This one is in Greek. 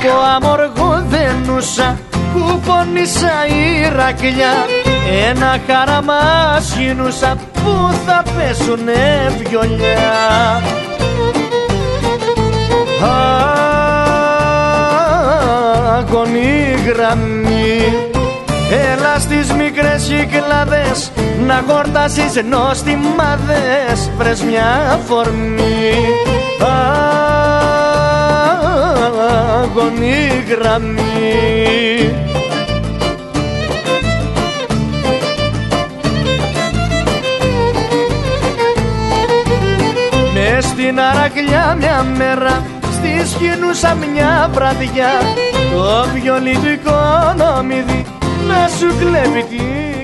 από αμοργό δένουσα, κουπονίσα Ηρακλιά, ένα χαραμά γίνουσα που θα πέσουνε βιολιά. Άγωνη γραμμή, έλα στις μικρές Κυκλάδες να χορτάσεις νόστιμάδες, βρες μια αφορμή. Άγωνη γραμμή. Μες στην Αρακλιά μια μέρα, στη σκηνούσα μια βραδιά, το βιολιτικό νομίδι να σου κλέβει τη